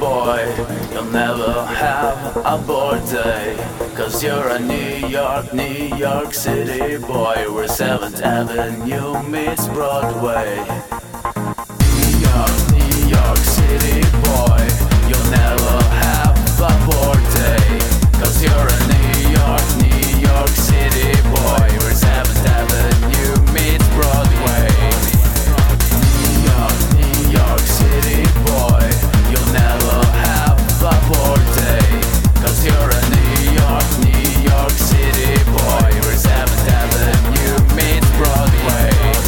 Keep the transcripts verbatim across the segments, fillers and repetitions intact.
boy, you'll never have a bored day. Cause you're a New York, New York City boy, where seventh Avenue meets Broadway. New York, New York City boy, you'll never have a bored day. Cause you're a New York, New York City boy, where seventh Avenue meets Broadway. New York, New York City boy, you'll never have a bored day. Cause you're a New York, New York City boy, where seventh Avenue meets Broadway.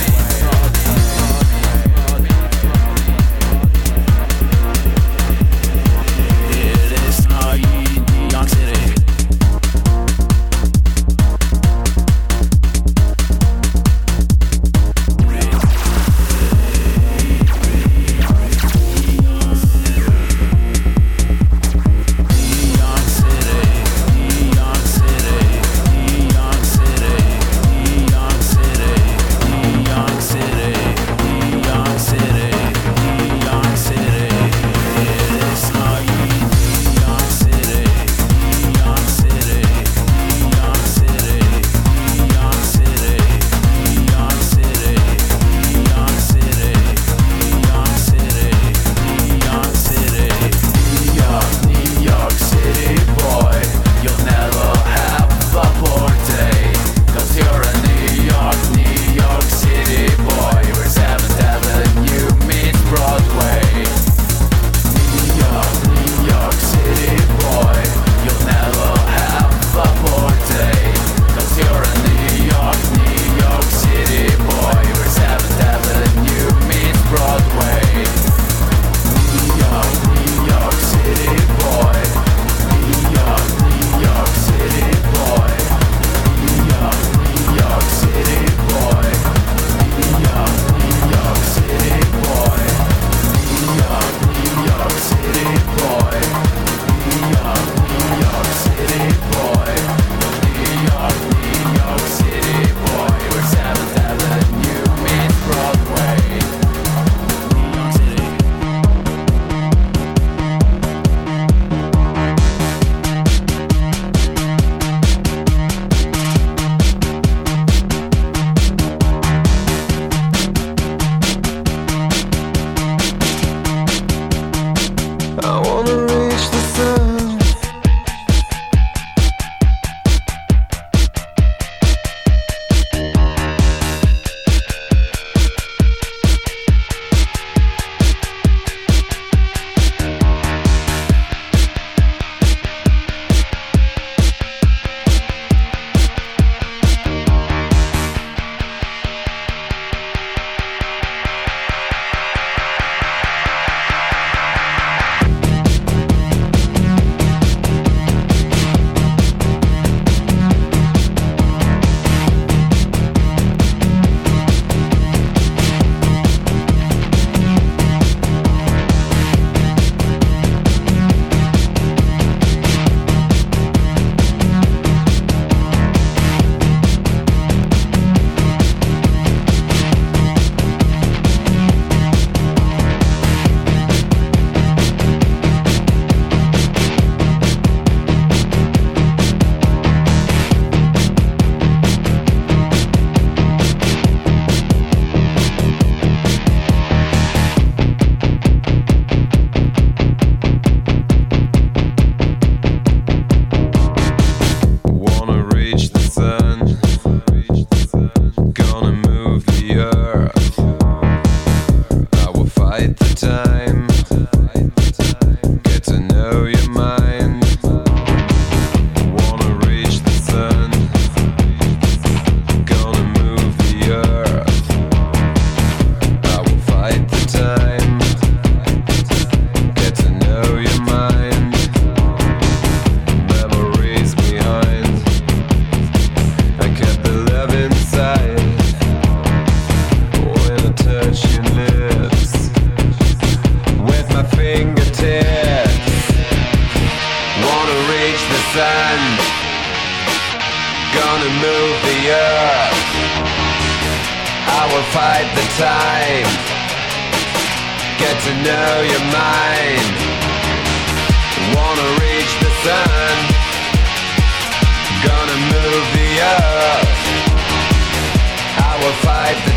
fight the time. Get to know your mind.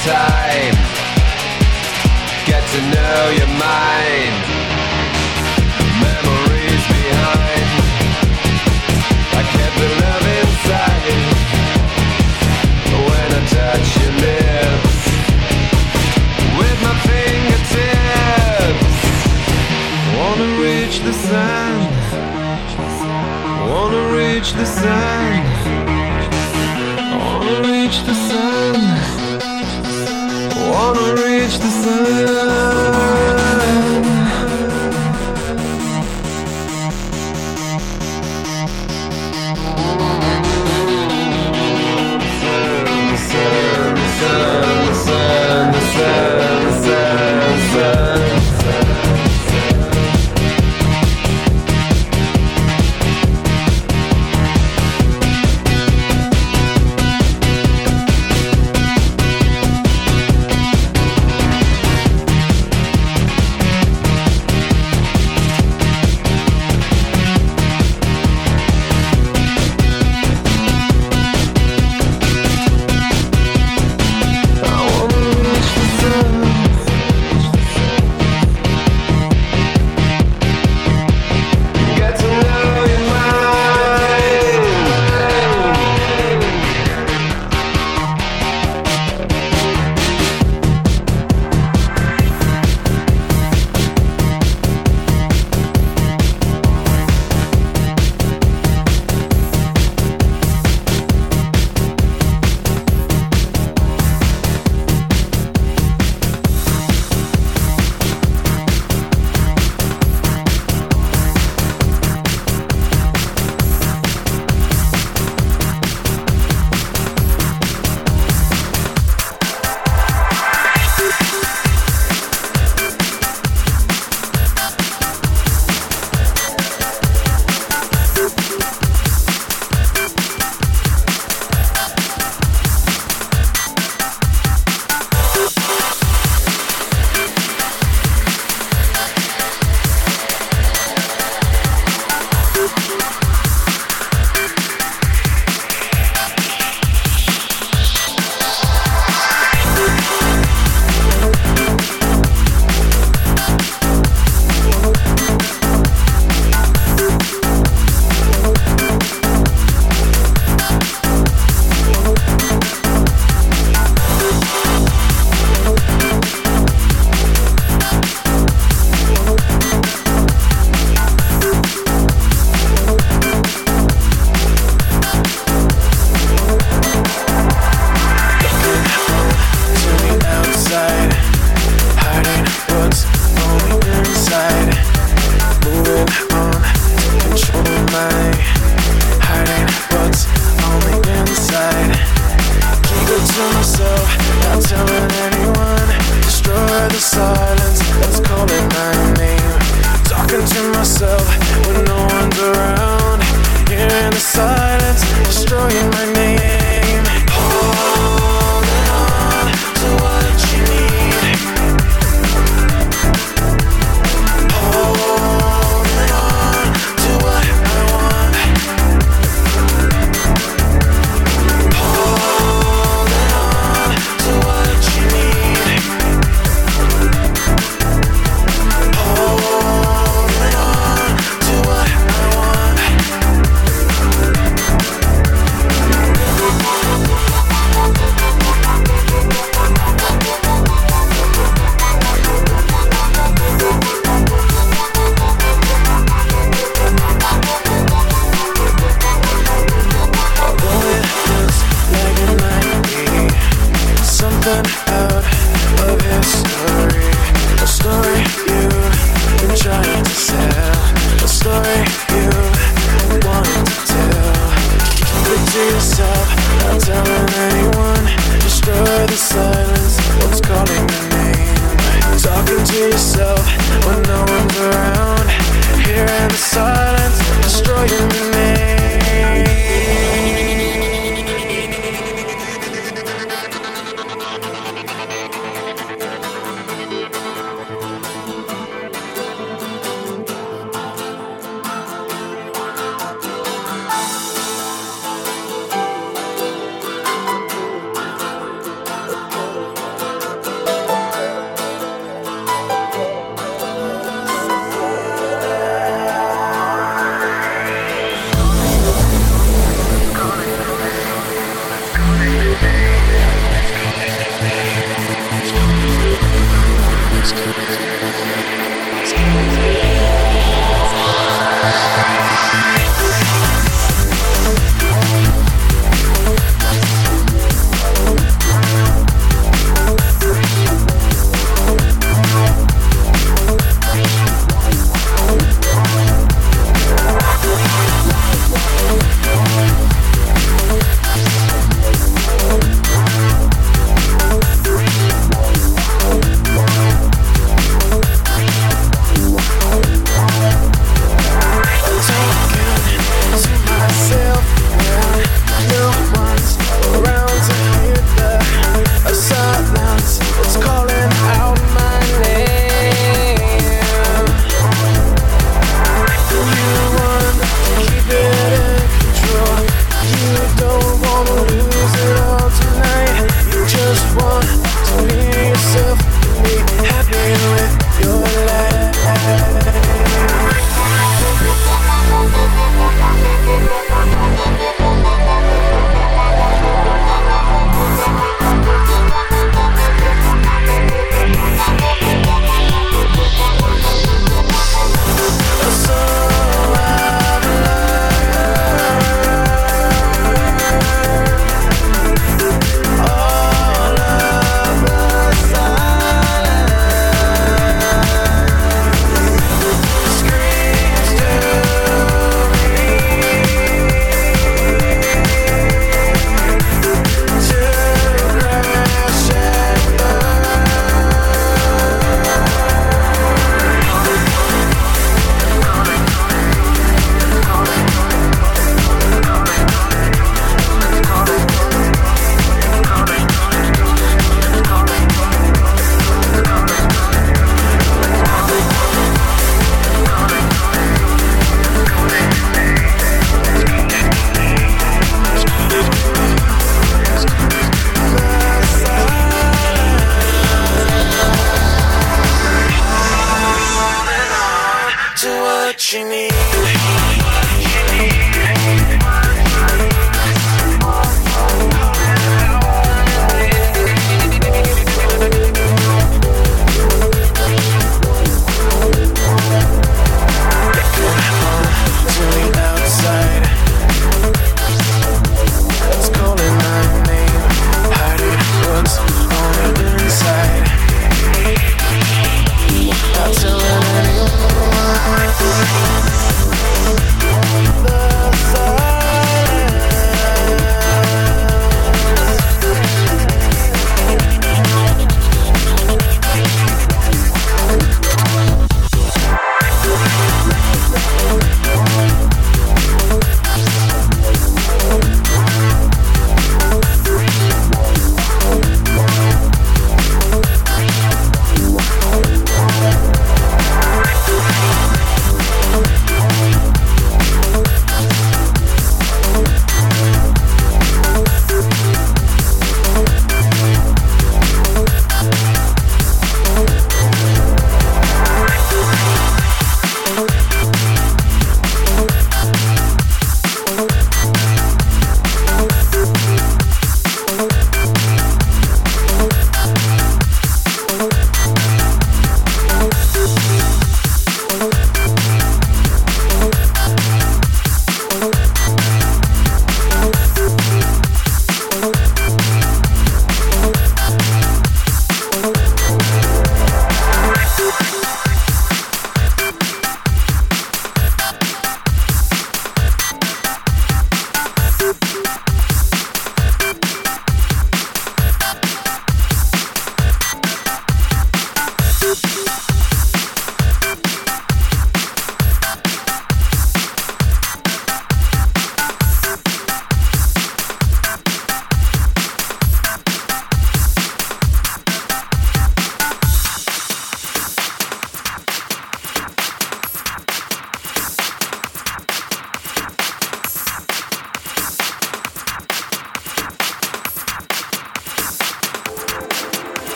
time. Get to know your mind. Memories behind. I kept the love inside. When I touch your lips with my fingertips, wanna reach the sun. Wanna reach the sun. Wanna reach the sun. Wanna reach the sun.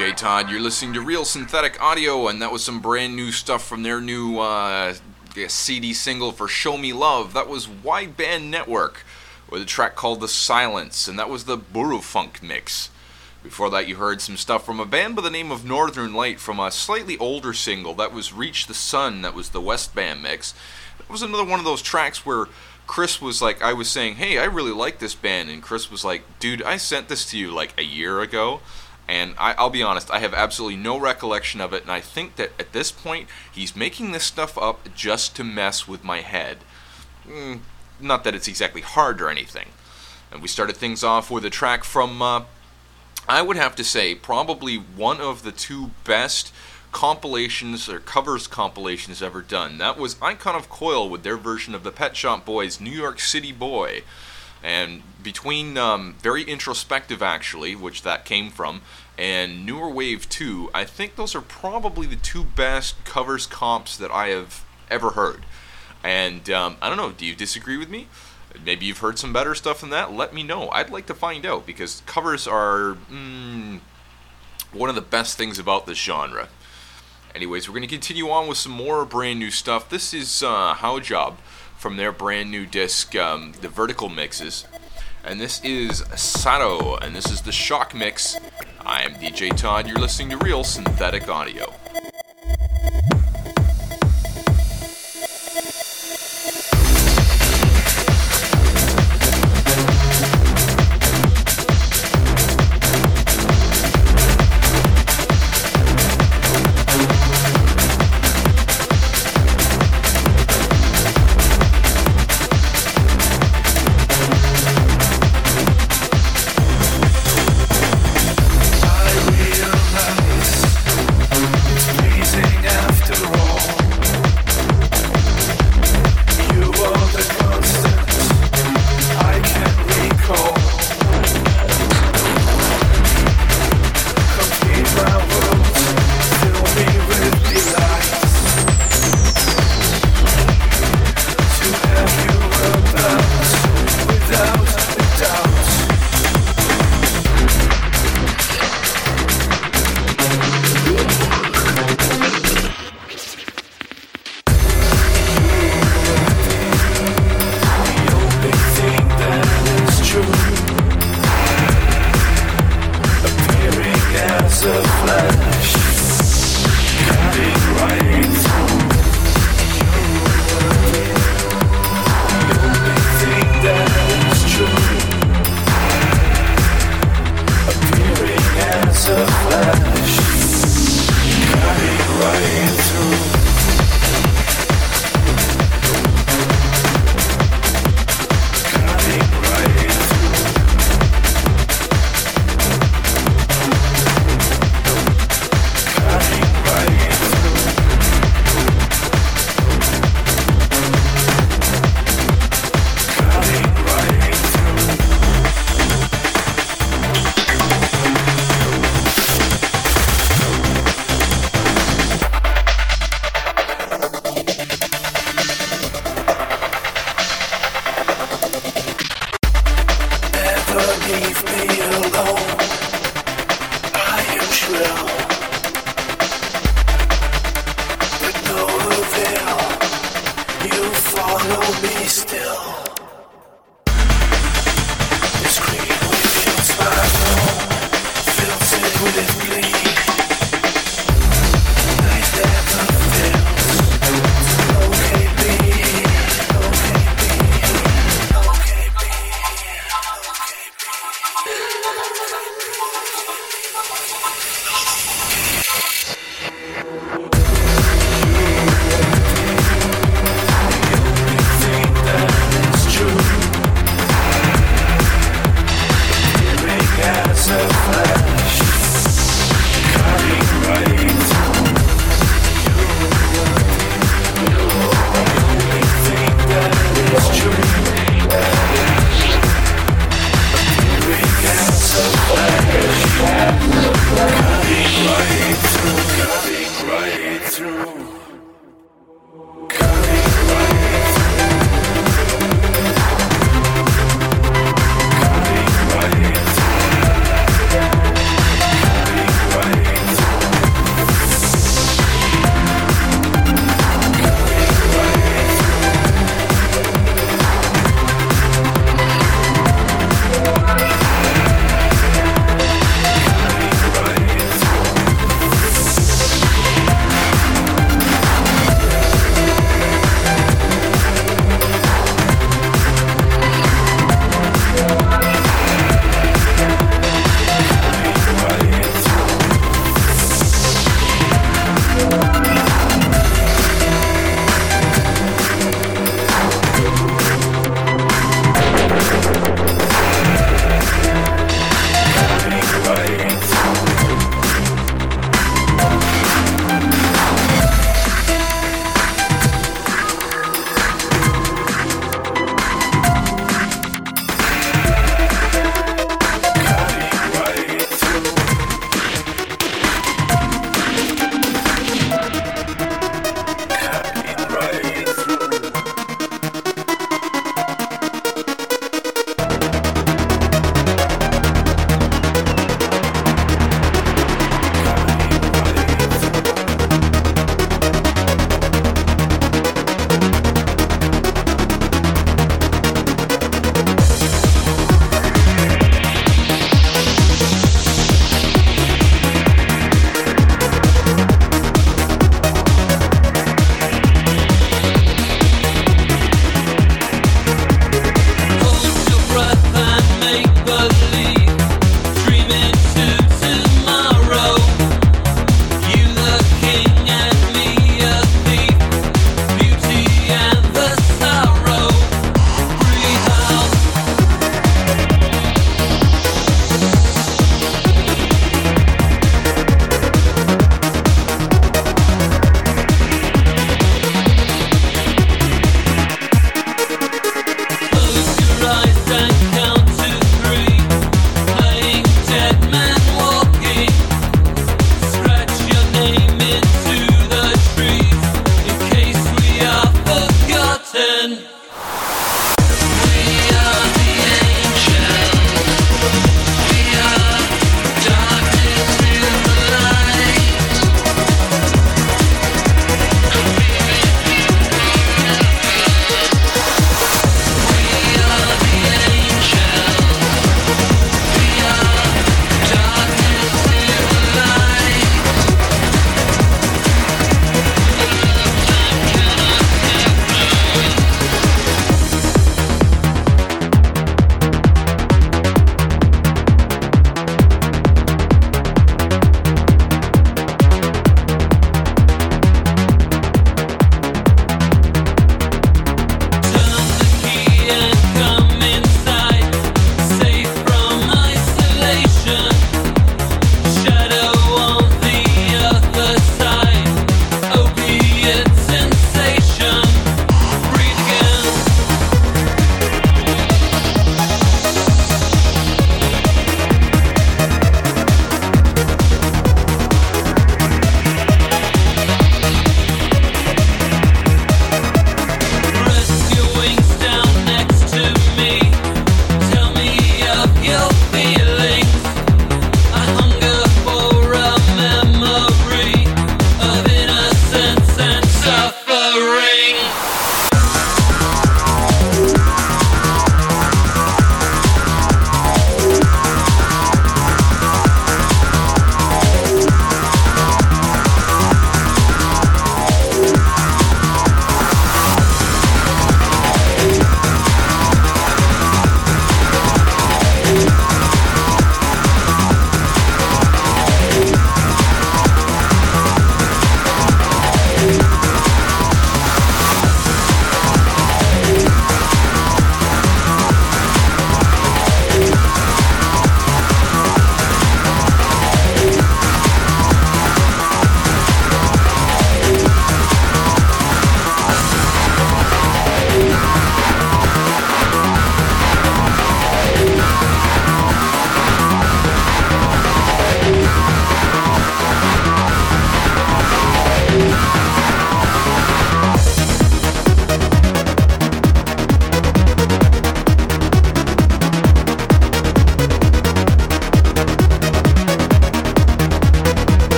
J Todd. You're listening to Real Synthetic Audio, and that was some brand new stuff from their new uh, C D single for Show Me Love. That was Wide Band Network with a track called The Silence, and that was the Burufunk mix. Before that, you heard some stuff from a band by the name of Northern Light from a slightly older single. That was Reach the Sun. That was the West Band mix. That was another one of those tracks where Chris was like, I was saying, hey, I really like this band, and Chris was like, dude, I sent this to you like a year ago, and I, I'll be honest, I have absolutely no recollection of it, and I think that at this point, he's making this stuff up just to mess with my head. Mm, not that it's exactly hard or anything. And we started things off with a track from, uh, I would have to say, probably one of the two best compilations or covers compilations ever done. That was Icon of Coil with their version of the Pet Shop Boys' New York City Boy. And between um, very introspective, actually, which that came from, and Newer Wave two, I think those are probably the two best covers comps that I have ever heard. And um, I don't know, do you disagree with me? Maybe you've heard some better stuff than that? Let me know. I'd like to find out, because covers are mm, one of the best things about this genre. Anyways, we're going to continue on with some more brand new stuff. This is uh, How Job from their brand new disc, um, the Vertical Mixes. And this is Sato, and this is the Shock Mix. I am D J Todd. You're listening to Real Synthetic Audio.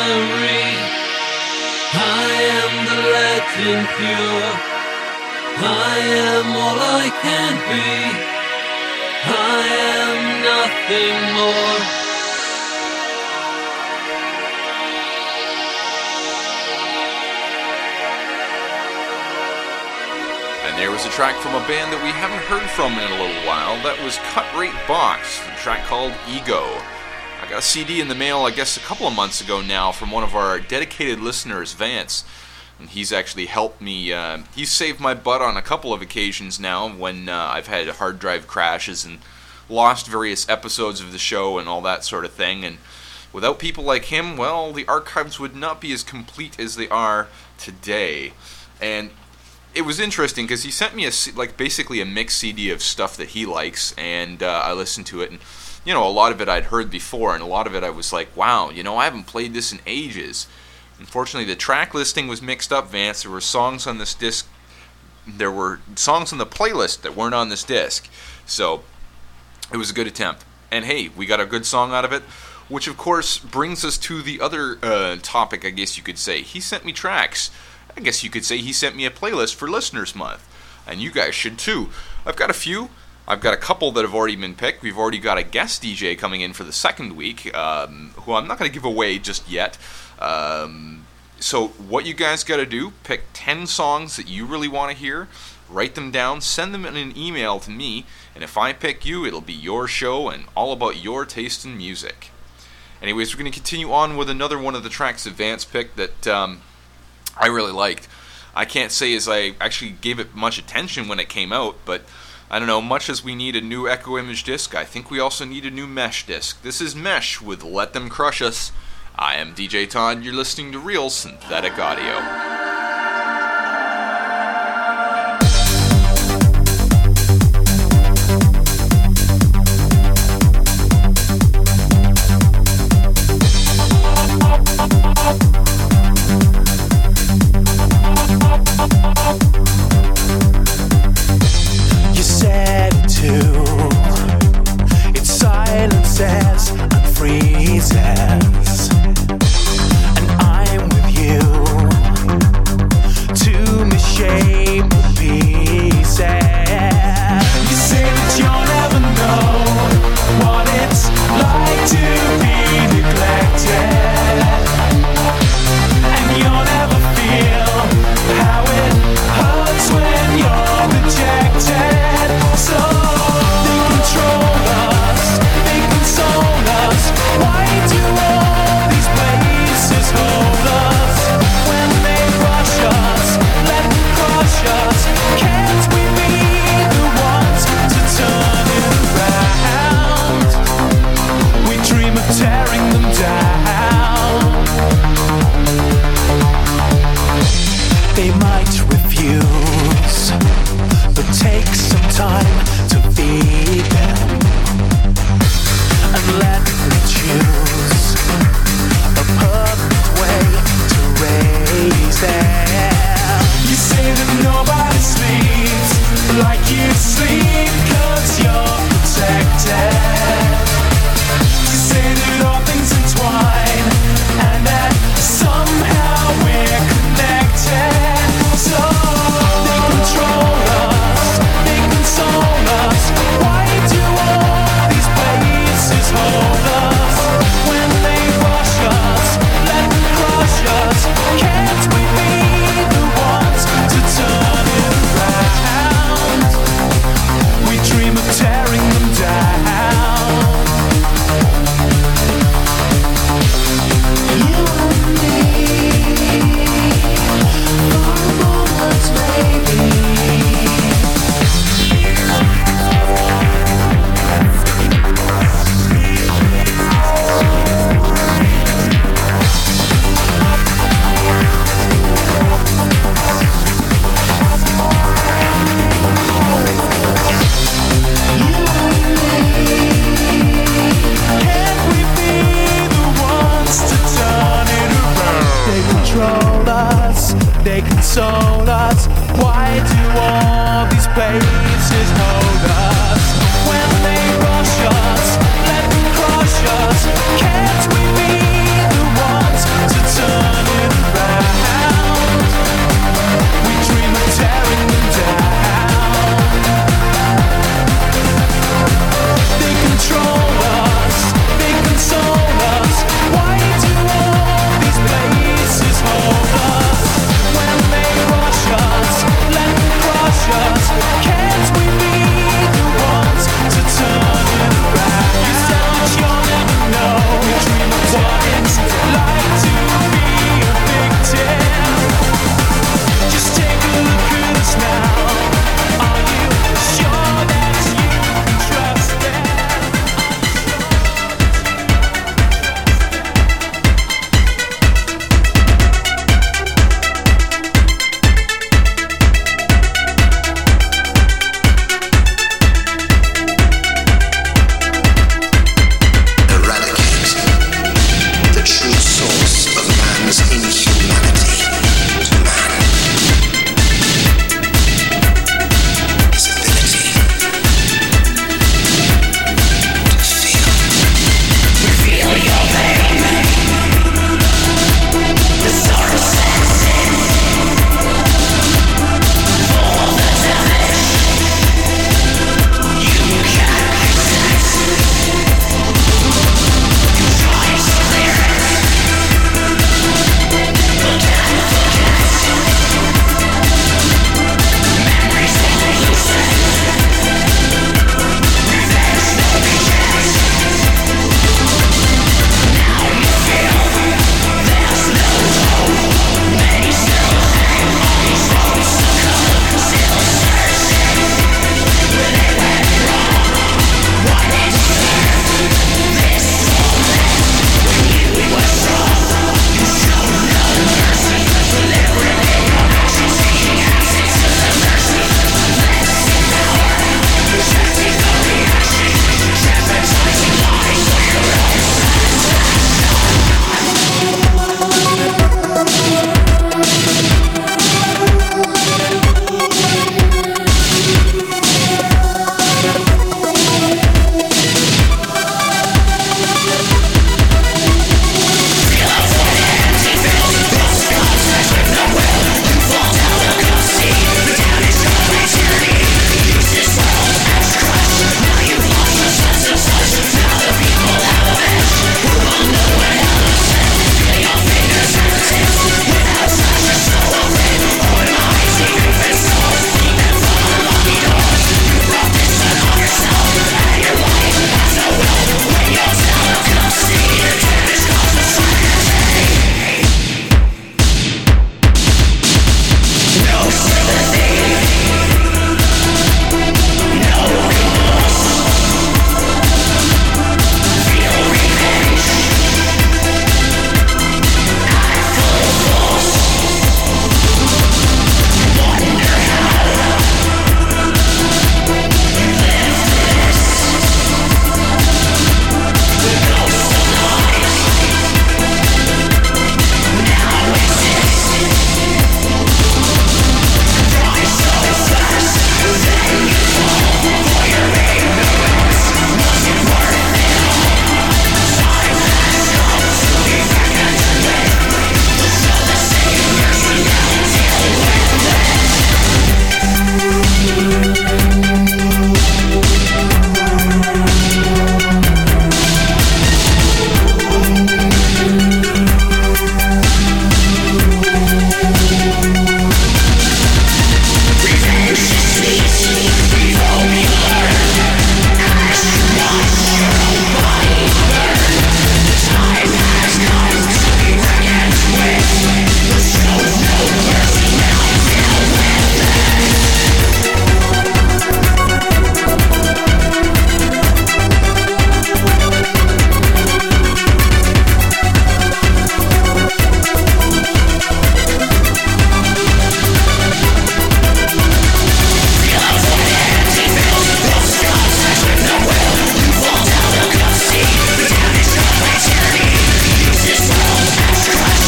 memory. I am the legend pure. I am all I can be. I am nothing more. And there was a track from a band that we haven't heard from in a little while. That was Cut Rate Box, a track called Ego. I got a C D in the mail, I guess, a couple of months ago now from one of our dedicated listeners, Vance. And he's actually helped me, uh, he's saved my butt on a couple of occasions now when uh, I've had hard drive crashes and lost various episodes of the show and all that sort of thing. And without people like him, well, the archives would not be as complete as they are today. And it was interesting because he sent me a, like basically a mix C D of stuff that he likes, and uh, I listened to it, and you know, a lot of it I'd heard before, and a lot of it I was like, wow, you know, I haven't played this in ages. Unfortunately, the track listing was mixed up, Vance. There were songs on this disc, there were songs on the playlist that weren't on this disc, so it was a good attempt. And hey, we got a good song out of it, which of course brings us to the other uh, topic, I guess you could say. He sent me tracks. I guess you could say he sent me a playlist for Listeners Month, and you guys should too. I've got a few. I've got a couple that have already been picked. We've already got a guest D J coming in for the second week, um, who I'm not going to give away just yet. Um, so what you guys got to do, pick ten songs that you really want to hear, write them down, send them in an email to me, and if I pick you, it'll be your show and all about your taste in music. Anyways, we're going to continue on with another one of the tracks that Vance picked that Um, I really liked. I can't say as I actually gave it much attention when it came out, but I don't know, much as we need a new Echo Image disc, I think we also need a new Mesh disc. This is Mesh with Let Them Crush Us. I am D J Todd, you're listening to Real Synthetic Audio. Freezes, and I'm with you.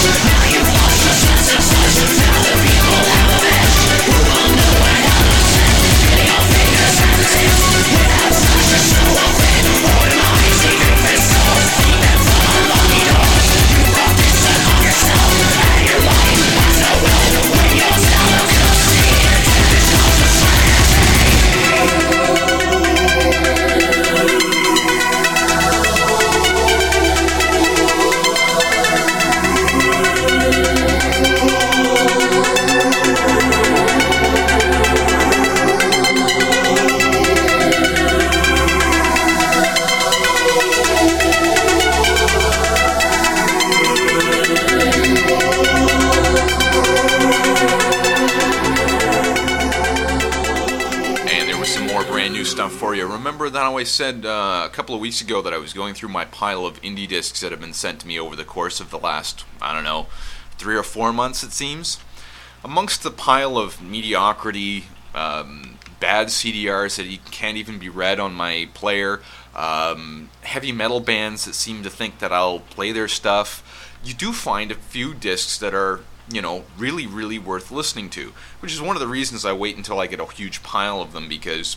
I said uh, a couple of weeks ago that I was going through my pile of indie discs that have been sent to me over the course of the last, I don't know, three or four months it seems. Amongst the pile of mediocrity, um, bad C D Rs that can't even be read on my player, um, heavy metal bands that seem to think that I'll play their stuff, you do find a few discs that are, you know, really, really worth listening to, which is one of the reasons I wait until I get a huge pile of them, because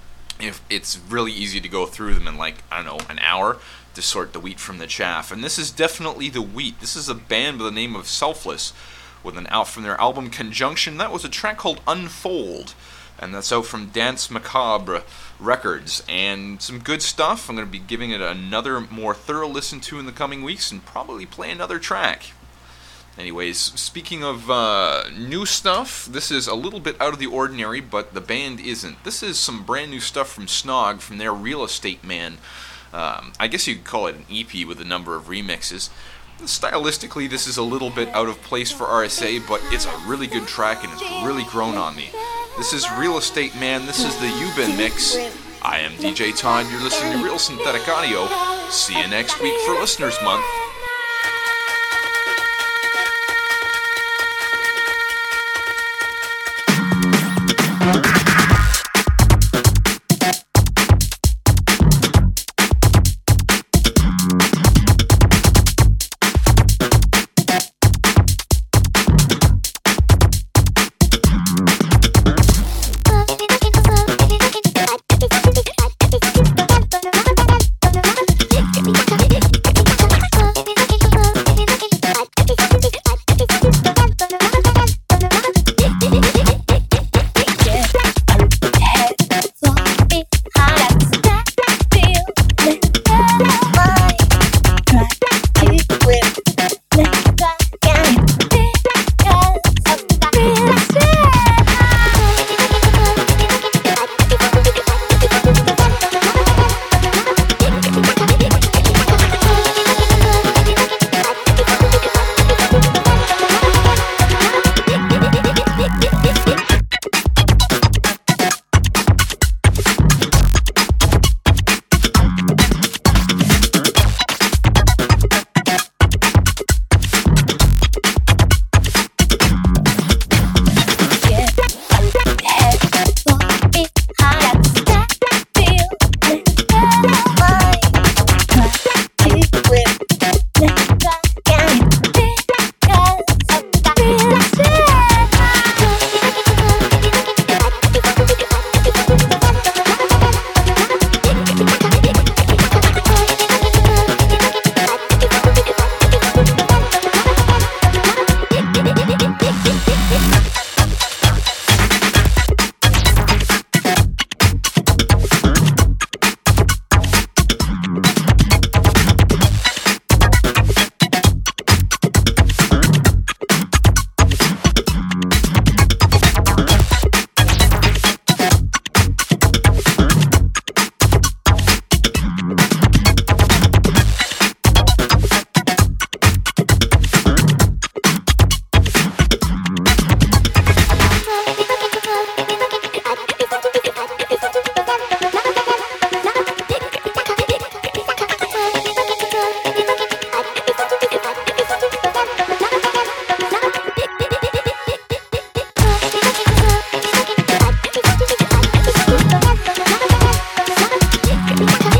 if it's really easy to go through them in like, I don't know, an hour to sort the wheat from the chaff. And this is definitely the wheat. This is a band by the name of Selfless with an out from their album Conjunction. That was a track called Unfold, and that's out from Dance Macabre Records, and some good stuff. I'm going to be giving it another more thorough listen to in the coming weeks and probably play another track. Anyways, speaking of uh, new stuff, this is a little bit out of the ordinary, but the band isn't. This is some brand new stuff from Snog, from their Real Estate Man. Um, I guess you could call it an E P with a number of remixes. Stylistically, this is a little bit out of place for R S A, but it's a really good track and it's really grown on me. This is Real Estate Man, this is the Yuban mix. I am D J Todd, you're listening to Real Synthetic Audio. See you next week for Listeners Month. We'll be right back.